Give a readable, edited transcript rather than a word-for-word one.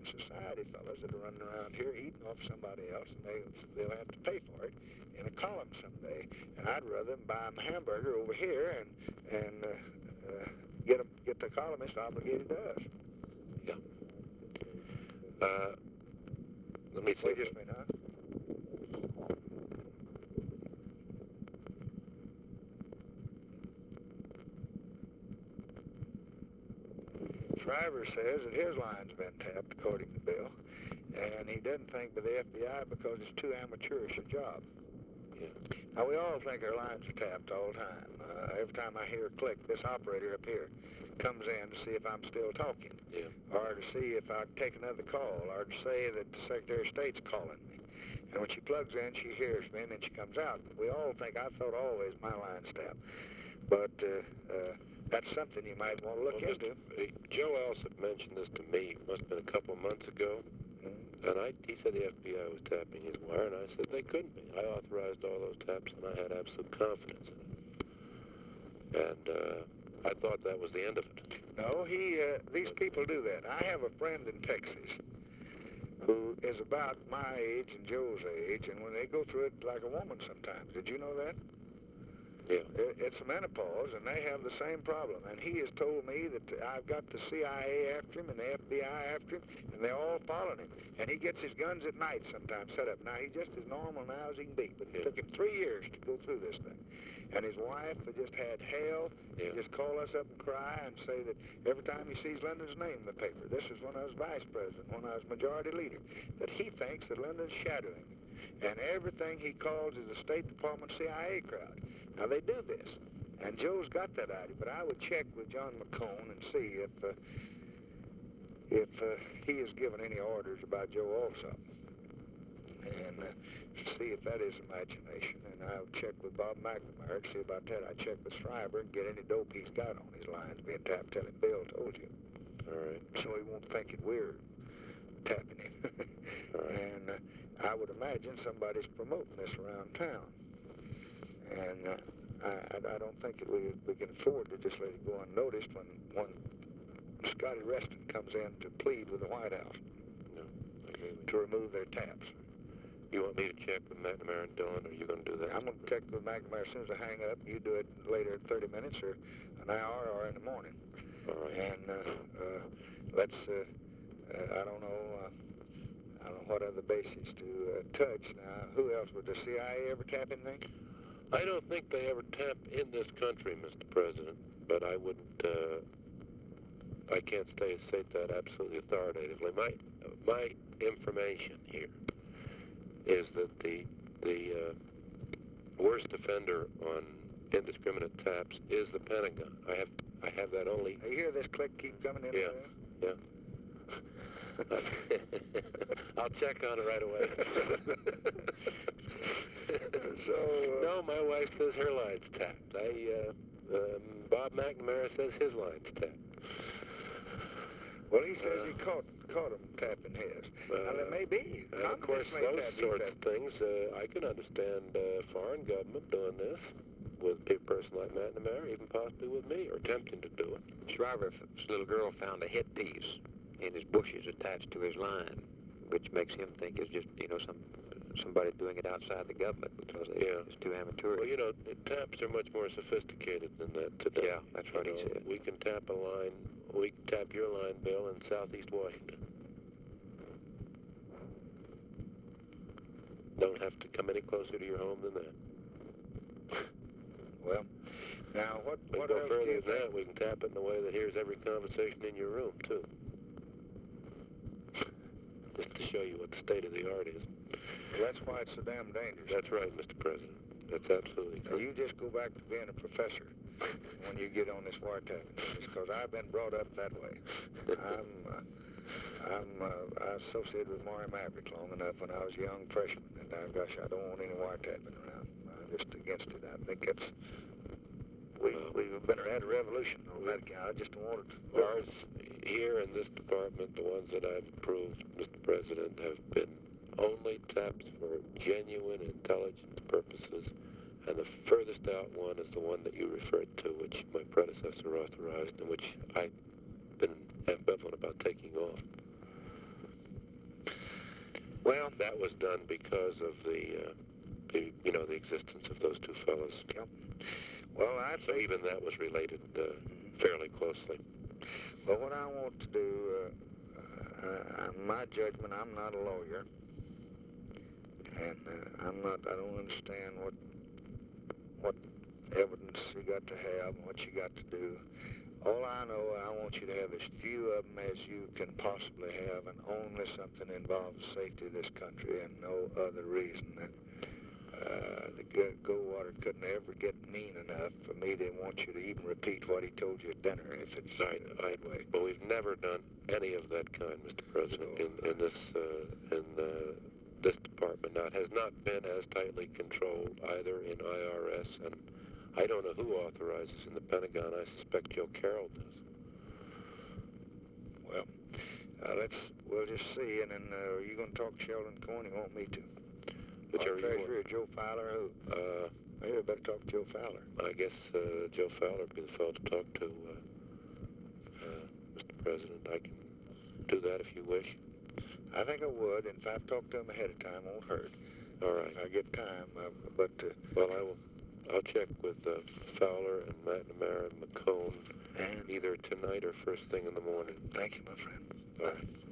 society fellas that are running around here eating off somebody else, and they'll have to pay for it in a column someday. And I'd rather buy them a hamburger over here and get the columnist obligated to us. Yeah. Let me see. Wait just a minute, huh? Shriver says that his line's been tapped, according to Bill, and he doesn't think by the FBI because it's too amateurish a job. Yeah. Now, we all think our lines are tapped all the time. Every time I hear a click, this operator up here comes in to see if I'm still talking, Yeah. or to see if I take another call, or to say that the Secretary of State's calling me. And when she plugs in, she hears me, and then she comes out. We all think, I thought always my line's tapped. But that's something you might want to look into. Joe Alsop mentioned this to me, must have been a couple of months ago. And he said the FBI was tapping his wire, and I said they couldn't be. I authorized all those taps, and I had absolute confidence in it. And I thought that was the end of it. No, these people do that. I have a friend in Texas who is about my age and Joe's age, and when they go through it like a woman sometimes. Did you know that? Yeah. It's menopause, and they have the same problem. And he has told me that I've got the CIA after him and the FBI after him, and they're all following him. And he gets his guns at night sometimes set up. Now, he's just as normal now as he can be, but it took him 3 years to go through this thing. And his wife had just had hell. Yeah. Just call us up and cry and say that every time he sees Lyndon's name in the paper, this is when I was vice president, when I was majority leader, that he thinks that Lyndon's shadowing him. And everything he calls is the State Department CIA crowd. Now, they do this, and Joe's got that idea, but I would check with John McCone and see if he has given any orders about Joe Alsop, and see if that is imagination. And I'll check with Bob McNamara to see about that. I check with Shriver and get any dope he's got on his lines being tapped. Tell him Bill told you. All right. So he won't think it weird tapping him. All right. And I would imagine somebody's promoting this around town. And I don't think that we can afford to just let it go unnoticed when Scotty Reston comes in to plead with the White House to remove their taps. You want me to check with McNamara and Dillon, or are you going to do that? I'm going to check with McNamara as soon as I hang up. You do it later in 30 minutes or an hour or in the morning. All right. And let's, I don't know what other bases to touch. Now, who else? Would the CIA ever tap anything? I don't think they ever tap in this country, Mr. President, but I wouldn't, I can't state that absolutely authoritatively. My information here is that the worst offender on indiscriminate taps is the Pentagon. I have that only. You hear this click keep coming in? Yeah, yeah. I'll check on it right away. No, my wife says her line's tapped. Bob McNamara says his line's tapped. Well, he says he caught him tapping his. Now, there may be. And of course, those sorts of things, I can understand foreign government doing this with a person like McNamara, even possibly with me, or attempting to do it. Shriver's little girl found a headpiece in his bushes attached to his line, which makes him think it's just, somebody doing it outside the government because it's too amateurish. Well, taps are much more sophisticated than that today. Yeah, that's what he said. We can tap a line, we can tap your line, Bill, in southeast Washington. Don't have to come any closer to your home than that. Well, now what go else further than that, we can tap it in a way that hears every conversation in your room, too. Just to show you what the state of the art is. Well, that's why it's so damn dangerous. That's right, Mr. President. That's absolutely Now, true. you just go back to being a professor when you get on this wiretapping business, because I've been brought up that way. I associated with Maury Maverick long enough when I was a young freshman, and gosh, I don't want any wiretapping around. I'm just against it. I think it's we've been had a revolution on that account. I just don't want it. Ours here in this department, the ones that I've approved, Mr. President, have been only taps for genuine intelligence purposes, and the furthest out one is the one that you referred to, which my predecessor authorized, and which I've been ambivalent about taking off. Well, that was done because of the existence of those two fellows. Yep. Well, I So think even that was related fairly closely. Well, what I want to do, my judgment, I'm not a lawyer, and I don't understand what evidence you got to have and what you got to do. All I know, I want you to have as few of them as you can possibly have, and only something involves the safety of this country and no other reason. And, the Goldwater couldn't ever get mean enough for me to want you to even repeat what he told you at dinner if it's Right. But we've never done any of that kind, Mr. President, in this department. Now, it has not been as tightly controlled either in IRS, and I don't know who authorizes in the Pentagon. I suspect Joe Carroll does. Well, we'll just see. And then are you going to talk to Sheldon Cohen? You want me to? Whichever you want. Treasurer, Joe Fowler, who? Maybe I better talk to Joe Fowler. I guess Joe Fowler would be the fellow to talk to, Mr. President. I can do that if you wish. I think I would, and if I talk to him ahead of time, won't hurt. All right. If I get time, Well, I'll check with Fowler and McNamara and McCone either tonight or first thing in the morning. Thank you, my friend. All right.